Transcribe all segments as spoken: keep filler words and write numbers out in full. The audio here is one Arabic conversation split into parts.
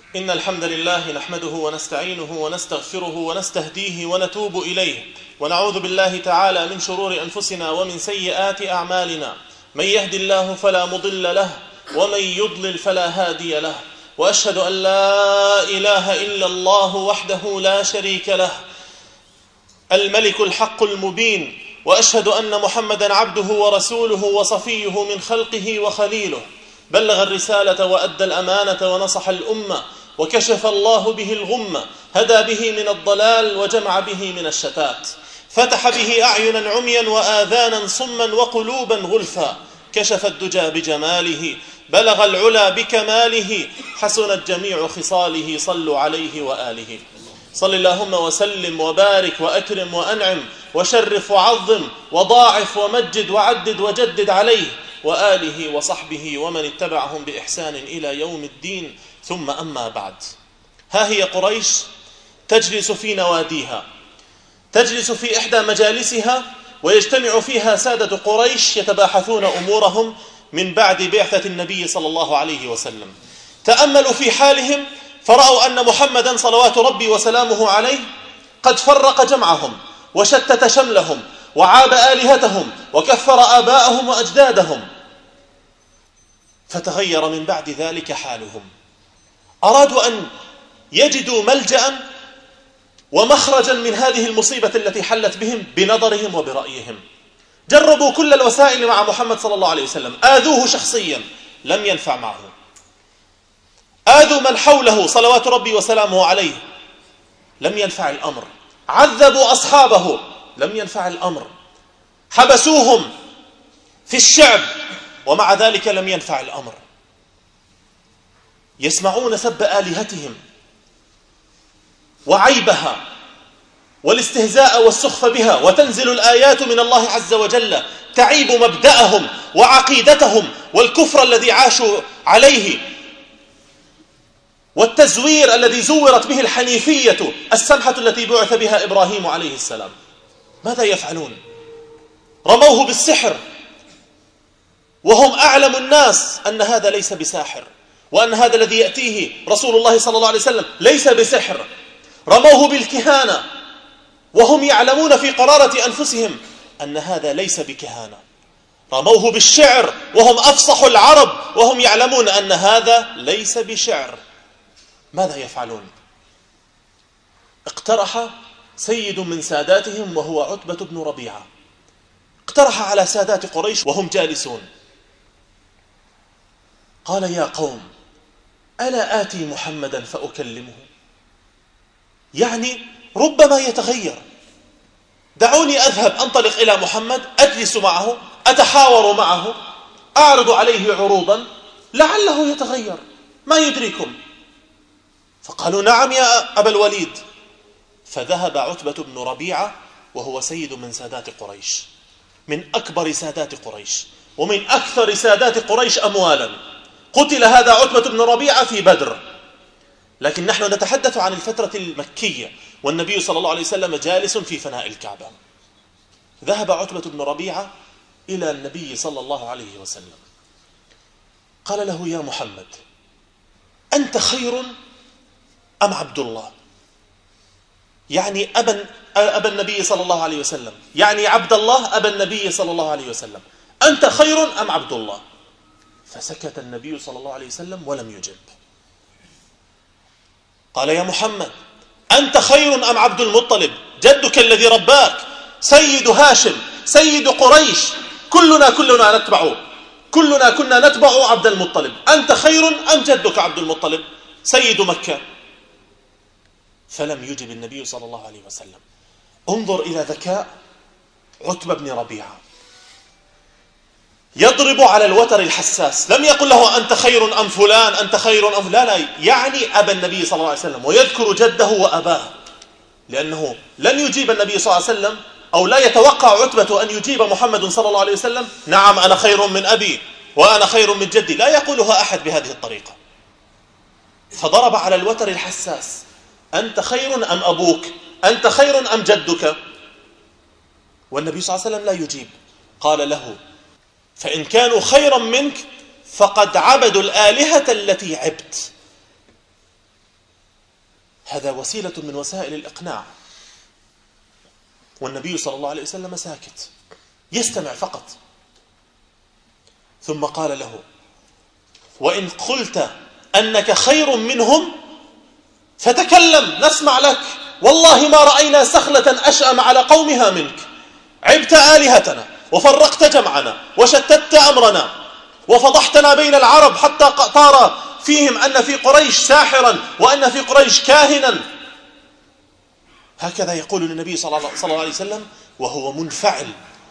إن الحمد لله نحمده ونستعينه ونستغفره ونستهديه ونتوب إليه، ونعوذ بالله تعالى من شرور أنفسنا ومن سيئات أعمالنا. من يهد الله فلا مضل له، ومن يضلل فلا هادي له، وأشهد أن لا إله إلا الله وحده لا شريك له الملك الحق المبين، وأشهد أن محمدا عبده ورسوله وصفيه من خلقه وخليله، بلغ الرسالة وأدى الأمانة ونصح الأمة، وكشف الله به الغمة، هدى به من الضلال وجمع به من الشتات، فتح به أعينا عميا وآذانا صما وقلوبا غلفا، كشف الدجى بجماله، بلغ العلا بكماله، حسنت جميع خصاله، صلوا عليه وآله. صل اللهم وسلم وبارك وأكرم وأنعم وشرف وعظم وضاعف ومجد وعدد وجدد عليه وآله وصحبه ومن اتبعهم بإحسان إلى يوم الدين. ثم أما بعد، ها هي قريش تجلس في نواديها، تجلس في إحدى مجالسها، ويجتمع فيها سادة قريش يتباحثون أمورهم من بعد بعثة النبي صلى الله عليه وسلم. تأملوا في حالهم فرأوا أن محمدا صلوات ربي وسلامه عليه قد فرق جمعهم وشتت شملهم وعاب آلهتهم وكفر آباءهم وأجدادهم، فتغير من بعد ذلك حالهم. أرادوا أن يجدوا ملجأ ومخرجا من هذه المصيبة التي حلت بهم بنظرهم وبرأيهم. جربوا كل الوسائل مع محمد صلى الله عليه وسلم، آذوه شخصيا لم ينفع معه، آذوا من حوله صلوات ربي وسلامه عليه لم ينفع الأمر، عذبوا أصحابه لم ينفع الأمر، حبسوهم في الشعب ومع ذلك لم ينفع الأمر. يسمعون سب آلهتهم وعيبها والاستهزاء والسخف بها، وتنزل الآيات من الله عز وجل تعيب مبدأهم وعقيدتهم والكفر الذي عاشوا عليه والتزوير الذي زورت به الحنيفية السمحة التي بعث بها إبراهيم عليه السلام. ماذا يفعلون؟ رموه بالسحر وهم أعلم الناس أن هذا ليس بساحر، وأن هذا الذي يأتيه رسول الله صلى الله عليه وسلم ليس بسحر. رموه بالكهانة وهم يعلمون في قرارة أنفسهم أن هذا ليس بكهانة. رموه بالشعر وهم أفصح العرب وهم يعلمون أن هذا ليس بشعر. ماذا يفعلون؟ اقترح سيد من ساداتهم وهو عتبة بن ربيعة، اقترح على سادات قريش وهم جالسون، قال: يا قوم، ألا آتي محمدا فأكلمه؟ يعني ربما يتغير، دعوني أذهب أنطلق إلى محمد، أجلس معه، أتحاور معه، أعرض عليه عروضا لعله يتغير، ما يدريكم. فقالوا: نعم يا أبا الوليد. فذهب عتبة بن ربيعة وهو سيد من سادات قريش، من أكبر سادات قريش ومن أكثر سادات قريش أموالا. قتل هذا عتبة بن ربيعة في بدر، لكن نحن نتحدث عن الفترة المكية والنبي صلى الله عليه وسلم جالس في فناء الكعبة. ذهب عتبة بن ربيعة إلى النبي صلى الله عليه وسلم، قال له: يا محمد، أنت خير أم عبد الله؟ يعني أبا, أبا النبي صلى الله عليه وسلم، يعني عبد الله أبا النبي صلى الله عليه وسلم، أنت خير أم عبد الله؟ فسكت النبي صلى الله عليه وسلم ولم يجب. قال: يا محمد، أنت خير أم عبد المطلب جدك الذي رباك، سيد هاشم، سيد قريش، كلنا كلنا نتبع كلنا كنا نتبع عبد المطلب، أنت خير أم جدك عبد المطلب سيد مكة؟ فلم يجب النبي صلى الله عليه وسلم. انظر إلى ذكاء عتبة بن ربيعة، يضرب على الوتر الحساس، لم يقل له أنت خير أم فلان، أنت خير أم لا لا، يعني أبا النبي صلى الله عليه وسلم، ويذكر جده وأباه، لأنه لن يجيب النبي صلى الله عليه وسلم أو لا يتوقع عتبة أن يجيب محمد صلى الله عليه وسلم: نعم أنا خير من أبي وأنا خير من جدي. لا يقولها أحد بهذه الطريقة. فضرب على الوتر الحساس: أنت خير أم أبوك؟ أنت خير أم جدك؟ والنبي صلى الله عليه وسلم لا يجيب. قال له: فإن كانوا خيرا منك فقد عبدوا الآلهة التي عبت. هذا وسيلة من وسائل الإقناع. والنبي صلى الله عليه وسلم ساكت يستمع فقط. ثم قال له: وإن قلت أنك خير منهم فتكلم نسمع لك، والله ما رأينا سخلة أشأم على قومها منك، عبت آلهتنا وفرقت جمعنا وشتت أمرنا وفضحتنا بين العرب حتى طار فيهم أن في قريش ساحرا وأن في قريش كاهنا. هكذا يقول النبي صلى الله عليه وسلم وهو منفعل.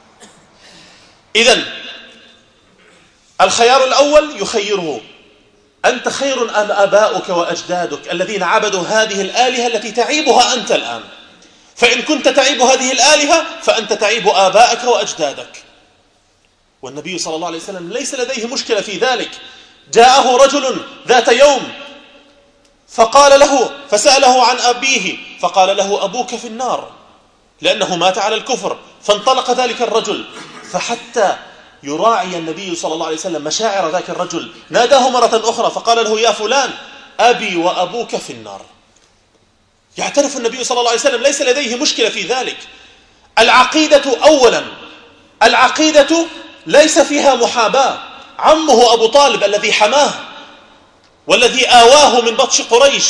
إذن الخيار الأول يخيره: أنت خير أم آباؤك وأجدادك الذين عبدوا هذه الآلهة التي تعيبها أنت الآن؟ فإن كنت تعيب هذه الآلهة فأنت تعيب آباءك وأجدادك. والنبي صلى الله عليه وسلم ليس لديه مشكلة في ذلك. جاءه رجل ذات يوم فقال له فسأله عن أبيه فقال له: أبوك في النار، لأنه مات على الكفر. فانطلق ذلك الرجل، فحتى يراعي النبي صلى الله عليه وسلم مشاعر ذاك الرجل ناداه مرة أخرى فقال له: يا فلان، أبي وأبوك في النار. يعترف النبي صلى الله عليه وسلم ليس لديه مشكلة في ذلك. العقيدة أولا، العقيدة ليس فيها محاباة. عمه أبو طالب الذي حماه والذي آواه من بطش قريش،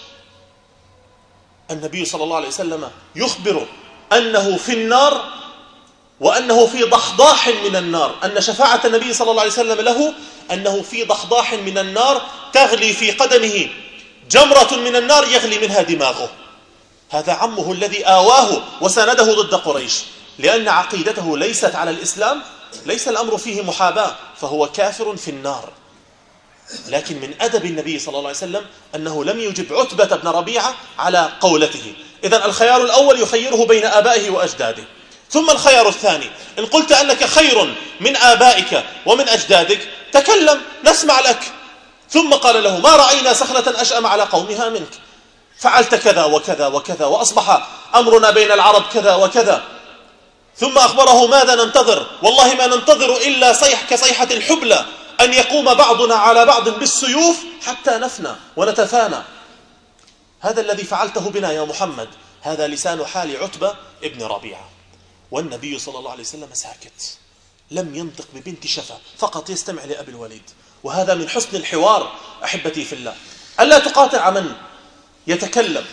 النبي صلى الله عليه وسلم يخبر أنه في النار وأنه في ضحضاح من النار، أن شفاعة النبي صلى الله عليه وسلم له أنه في ضحضاح من النار تغلي في قدمه جمرة من النار يغلي منها دماغه. هذا عمه الذي آواه وسانده ضد قريش، لأن عقيدته ليست على الإسلام، ليس الأمر فيه محاباة، فهو كافر في النار. لكن من أدب النبي صلى الله عليه وسلم أنه لم يجب عتبة بن ربيعة على قولته. إذن الخيار الأول يخيره بين آبائه وأجداده. ثم الخيار الثاني: إن قلت أنك خير من آبائك ومن أجدادك تكلم نسمع لك. ثم قال له: ما رأينا سخلة أشأم على قومها منك، فعلت كذا وكذا وكذا وأصبح أمرنا بين العرب كذا وكذا. ثم أخبره: ماذا ننتظر؟ والله ما ننتظر إلا صيح كصيحة الحبلى أن يقوم بعضنا على بعض بالسيوف حتى نفنى ونتفانى. هذا الذي فعلته بنا يا محمد. هذا لسان حال عتبة ابن ربيعة. والنبي صلى الله عليه وسلم ساكت، لم ينطق ببنت شفا، فقط يستمع لأبي الوليد. وهذا من حسن الحوار أحبتي في الله، ألا تقاطع من يتكلم.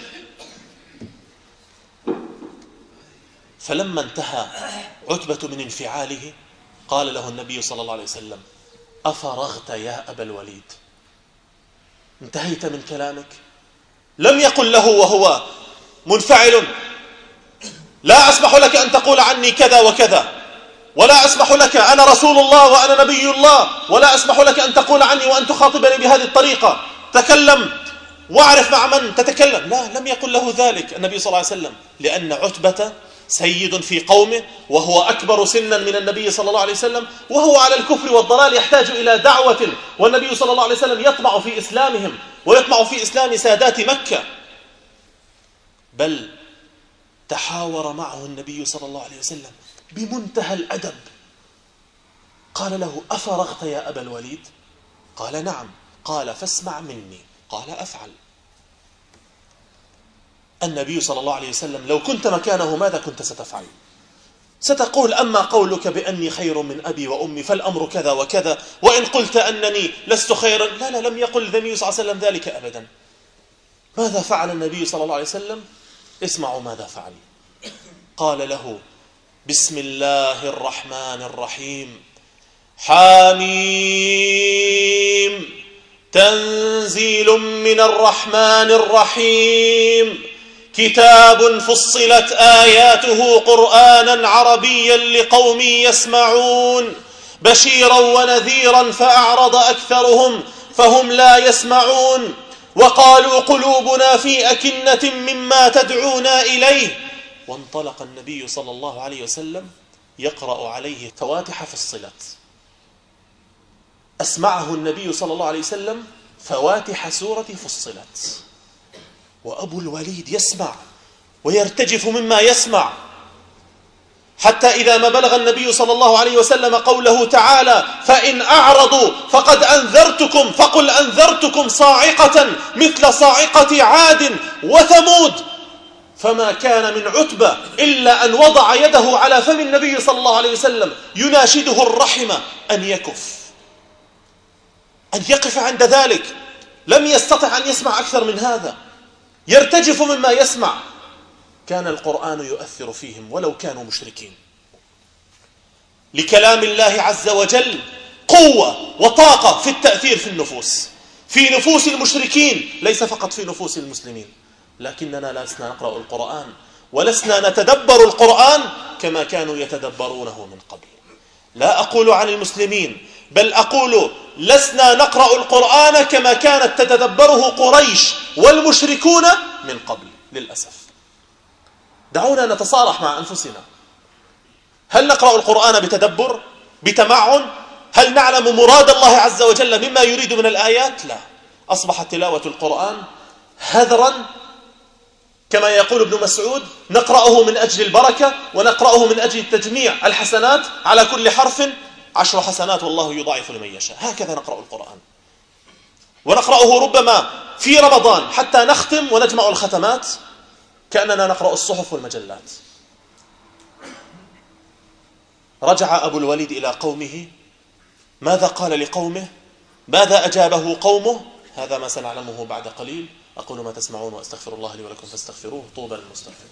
فلما انتهى عتبة من انفعاله قال له النبي صلى الله عليه وسلم: أفرغت يا أبا الوليد؟ انتهيت من كلامك؟ لم يقل له وهو منفعل: لا أسمح لك أن تقول عني كذا وكذا، ولا أسمح لك، أنا رسول الله وأنا نبي الله، ولا أسمح لك أن تقول عني وأن تخاطبني بهذه الطريقة، تكلم واعرف مع من تتكلم. لا، لم يقل له ذلك النبي صلى الله عليه وسلم، لأن عتبة سيد في قومه وهو أكبر سنا من النبي صلى الله عليه وسلم، وهو على الكفر والضلال يحتاج إلى دعوة، والنبي صلى الله عليه وسلم يطمع في إسلامهم ويطمع في إسلام سادات مكة. بل تحاور معه النبي صلى الله عليه وسلم بمنتهى الأدب. قال له: أفرغت يا أبا الوليد؟ قال: نعم. قال: فاسمع مني. قال: أفعل. النبي صلى الله عليه وسلم لو كنت مكانه ماذا كنت ستفعل؟ ستقول: أما قولك بأني خير من أبي وأمي فالأمر كذا وكذا، وإن قلت أنني لست خيرا. لا لا، لم يقل النبي صلى الله عليه وسلم ذلك أبدا. ماذا فعل النبي صلى الله عليه وسلم؟ اسمعوا ماذا فعل. قال له: بسم الله الرحمن الرحيم، حاميم، تنزيل من الرحمن الرحيم، كتاب فصلت آياته قرآنا عربيا لقوم يسمعون، بشيرا ونذيرا فأعرض أكثرهم فهم لا يسمعون، وقالوا قلوبنا في أكنة مما تدعونا إليه. وانطلق النبي صلى الله عليه وسلم يقرأ عليه فواتح فصلت. أسمعه النبي صلى الله عليه وسلم فواتح سورة فصلت، وأبو الوليد يسمع ويرتجف مما يسمع. حتى إذا ما بلغ النبي صلى الله عليه وسلم قوله تعالى فإن أعرضوا فقد أنذرتكم فقل أنذرتكم صاعقة مثل صاعقة عاد وثمود، فما كان من عتبة إلا أن وضع يده على فم النبي صلى الله عليه وسلم يناشده الرحمة أن يكف، أن يقف عند ذلك. لم يستطع أن يسمع أكثر من هذا، يرتجف مما يسمع. كان القرآن يؤثر فيهم ولو كانوا مشركين. لكلام الله عز وجل قوة وطاقة في التأثير في النفوس، في نفوس المشركين، ليس فقط في نفوس المسلمين. لكننا لسنا نقرأ القرآن ولسنا نتدبر القرآن كما كانوا يتدبرونه من قبل. لا أقول عن المسلمين، بل أقول لسنا نقرأ القرآن كما كانت تتدبره قريش والمشركون من قبل للأسف. دعونا نتصارح مع أنفسنا. هل نقرأ القرآن بتدبر بتمعن؟ هل نعلم مراد الله عز وجل مما يريد من الآيات؟ لا. أصبحت تلاوة القرآن هذرا، كما يقول ابن مسعود نقرأه من أجل البركة ونقرأه من أجل تجميع الحسنات، على كل حرف عشر حسنات والله يضاعف لمن يشاء. هكذا نقرأ القرآن، ونقرأه ربما في رمضان حتى نختم ونجمع الختمات كأننا نقرأ الصحف والمجلات. رجع أبو الوليد إلى قومه، ماذا قال لقومه؟ ماذا أجابه قومه؟ هذا ما سنعلمه بعد قليل. أقول ما تسمعون وأستغفر الله لي ولكم فاستغفروه، طوبى للمستغفرين.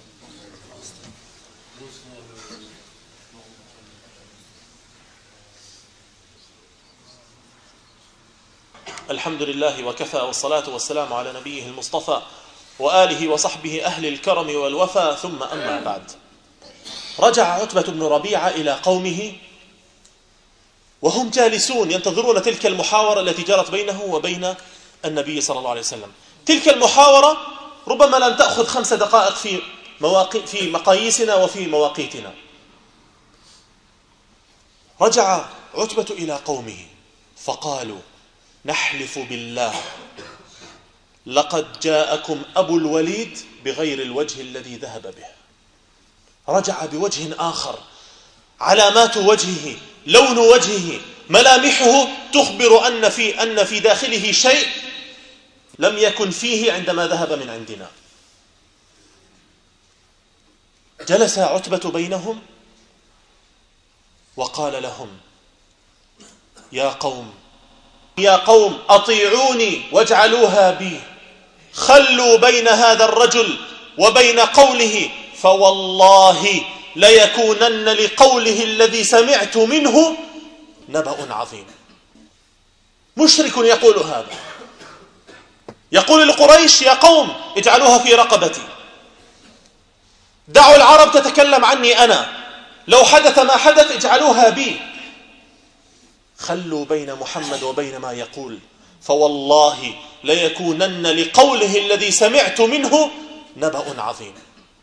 الحمد لله وكفى، والصلاة والسلام على نبيه المصطفى وآله وصحبه أهل الكرم والوفا، ثم أما بعد. رجع عتبة بن ربيعة إلى قومه وهم جالسون ينتظرون تلك المحاورة التي جرت بينه وبين النبي صلى الله عليه وسلم. تلك المحاورة ربما لن تأخذ خمس دقائق في مواقي في مقاييسنا وفي مواقيتنا. رجع عتبة إلى قومه فقالوا نحلف بالله لقد جاءكم أبو الوليد بغير الوجه الذي ذهب به. رجع بوجه آخر، علامات وجهه، لون وجهه، ملامحه تخبر أن في أن في داخله شيء لم يكن فيه عندما ذهب من عندنا. جلس عتبة بينهم وقال لهم يا قوم يا قوم أطيعوني واجعلوها بي، خلوا بين هذا الرجل وبين قوله، فوالله ليكونن لقوله الذي سمعت منه نبأ عظيم. مشرك يقول هذا، يقول لقريش يا قوم اجعلوها في رقبتي، دعوا العرب تتكلم عني أنا، لو حدث ما حدث اجعلوها بي، خلوا بين محمد وبين ما يقول، فوالله ليكونن لقوله الذي سمعت منه نبأ عظيم.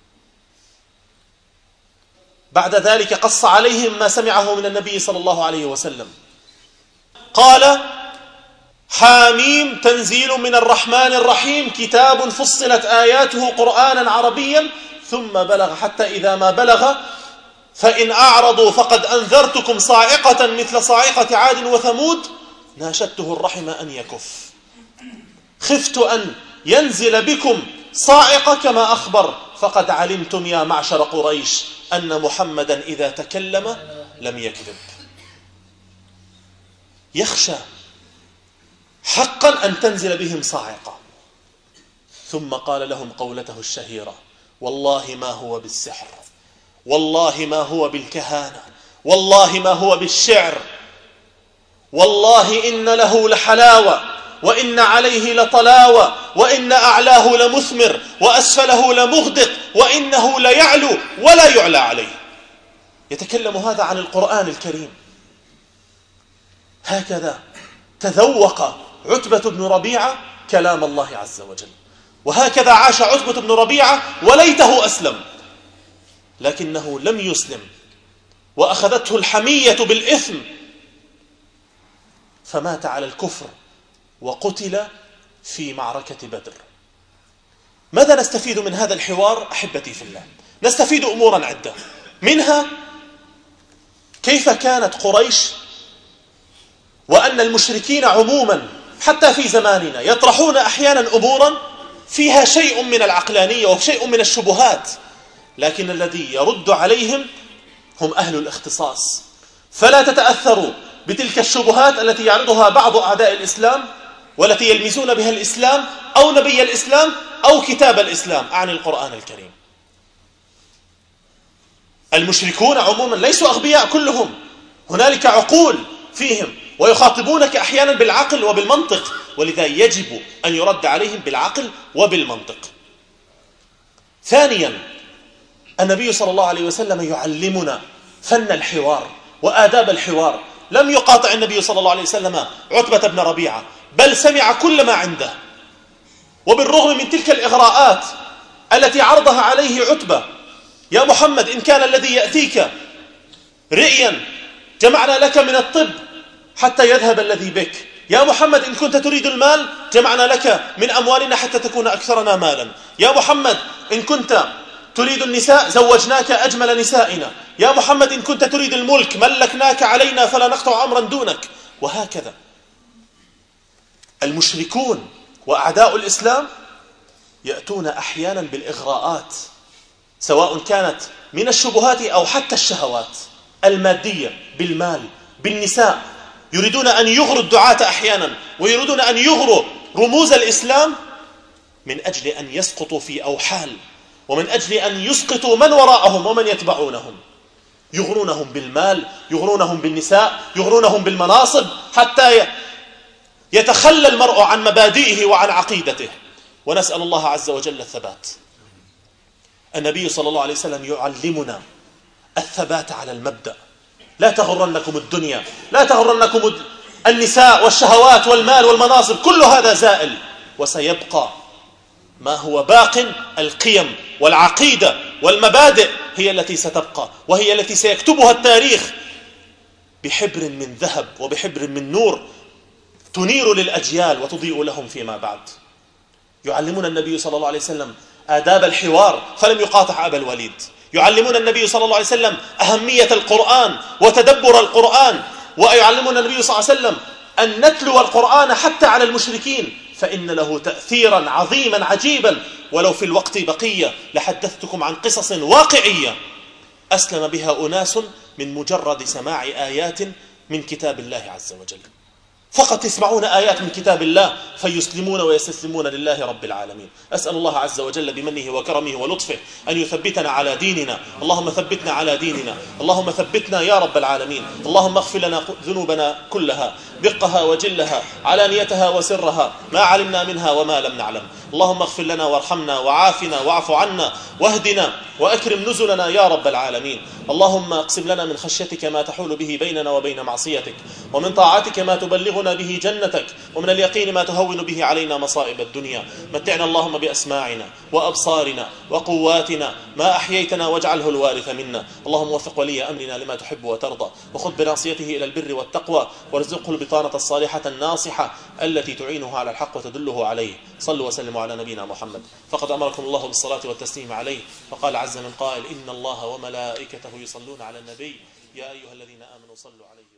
بعد ذلك قص عليهم ما سمعه من النبي صلى الله عليه وسلم. قال حاميم تنزيل من الرحمن الرحيم، كتاب فصلت آياته قرآنا عربيا، ثم بلغ حتى إذا ما بلغ فإن أعرضوا فقد أنذرتكم صاعقة مثل صاعقة عاد وثمود، ناشدته الرحمة أن يكف، خفت أن ينزل بكم صاعقة كما أخبر، فقد علمتم يا معشر قريش أن محمدا إذا تكلم لم يكذب. يخشى حقا أن تنزل بهم صاعقة. ثم قال لهم قولته الشهيرة والله ما هو بالسحر، والله ما هو بالكهانة، والله ما هو بالشعر، والله إن له لحلاوة وإن عليه لطلاوة وإن أعلاه لمثمر وأسفله لمغدق وإنه ليعلو ولا يعلى عليه. يتكلم هذا عن القرآن الكريم. هكذا تذوق عتبة بن ربيعة كلام الله عز وجل، وهكذا عاش عتبة بن ربيعة، وليته أسلم، لكنه لم يسلم وأخذته الحمية بالإثم فمات على الكفر وقتل في معركة بدر. ماذا نستفيد من هذا الحوار أحبتي في الله؟ نستفيد أمورا عدة، منها كيف كانت قريش وأن المشركين عموما حتى في زماننا يطرحون أحيانا أمورا فيها شيء من العقلانية وشيء من الشبهات، لكن الذي يرد عليهم هم أهل الاختصاص. فلا تتأثروا بتلك الشبهات التي يعرضها بعض أعداء الإسلام والتي يلمزون بها الإسلام أو نبي الإسلام أو كتاب الإسلام، أعني القرآن الكريم. المشركون عموما ليسوا أغبياء كلهم، هنالك عقول فيهم ويخاطبونك أحيانا بالعقل وبالمنطق، ولذا يجب أن يرد عليهم بالعقل وبالمنطق. ثانيا، النبي صلى الله عليه وسلم يعلمنا فن الحوار وآداب الحوار. لم يقاطع النبي صلى الله عليه وسلم عتبة بن ربيعة، بل سمع كل ما عنده، وبالرغم من تلك الإغراءات التي عرضها عليه عتبة: يا محمد إن كان الذي يأتيك رئيا جمعنا لك من الطب حتى يذهب الذي بك، يا محمد إن كنت تريد المال جمعنا لك من أموالنا حتى تكون أكثرنا مالا، يا محمد إن كنت تريد النساء زوجناك أجمل نسائنا، يا محمد إن كنت تريد الملك ملكناك علينا فلا نقطع أمرا دونك، وهكذا. المشركون وأعداء الإسلام يأتون أحيانا بالإغراءات، سواء كانت من الشبهات أو حتى الشهوات المادية، بالمال، بالنساء. يريدون أن يغروا الدعاة أحيانا، ويريدون أن يغروا رموز الإسلام من أجل أن يسقطوا في أوحال، ومن أجل أن يسقطوا من وراءهم ومن يتبعونهم. يغرونهم بالمال، يغرونهم بالنساء، يغرونهم بالمناصب، حتى يتخلى المرء عن مبادئه وعن عقيدته. ونسأل الله عز وجل الثبات. النبي صلى الله عليه وسلم يعلمنا الثبات على المبدأ. لا تغرنكم الدنيا، لا تغرنكم النساء والشهوات والمال والمناصب، كل هذا زائل، وسيبقى ما هو باق. القيم والعقيدة والمبادئ هي التي ستبقى، وهي التي سيكتبها التاريخ بحبر من ذهب وبحبر من نور تنير للأجيال وتضيء لهم فيما بعد. يعلمنا النبي صلى الله عليه وسلم آداب الحوار فلم يقاطع أبا الوليد. يعلمنا النبي صلى الله عليه وسلم أهمية القرآن وتدبر القرآن، ويعلمنا النبي صلى الله عليه وسلم أن نتلو القرآن حتى على المشركين، فإن له تأثيرا عظيما عجيبا. ولو في الوقت بقية لحدثتكم عن قصص واقعية أسلم بها أناس من مجرد سماع آيات من كتاب الله عز وجل. فقط يسمعون آيات من كتاب الله فيسلمون ويستسلمون لله رب العالمين. أسأل الله عز وجل بمنه وكرمه ولطفه أن يثبتنا على ديننا. اللهم ثبتنا على ديننا، اللهم ثبتنا يا رب العالمين. اللهم اغفر لنا ذنوبنا كلها، دقها وجلها، علانيتها وسرها، ما علمنا منها وما لم نعلم. اللهم اغفر لنا وارحمنا وعافنا واعف عنا واهدنا وأكرم نزلنا يا رب العالمين. اللهم اقسم لنا من خشيتك ما تحول به بيننا وبين معصيتك، ومن طاعتك ما تبلغنا به جنتك، ومن اليقين ما تهون به علينا مصائب الدنيا. متعنا اللهم بأسماعنا وأبصارنا وقواتنا ما أحييتنا واجعله الوارث منا. اللهم وفق ولي أمرنا لما تحب وترضى، وخذ بناصيته إلى البر والتقوى، وارزقه البطانة الصالحة الناصحة التي تعينه على الحق وتدله عليه. صلوا وسلموا على نبينا محمد. فقد أمركم الله بالصلاة والتسليم عليه، فقال عز من قائل: إن الله وملائكته يصلون على النبي يا أيها الذين آمنوا صلوا عليه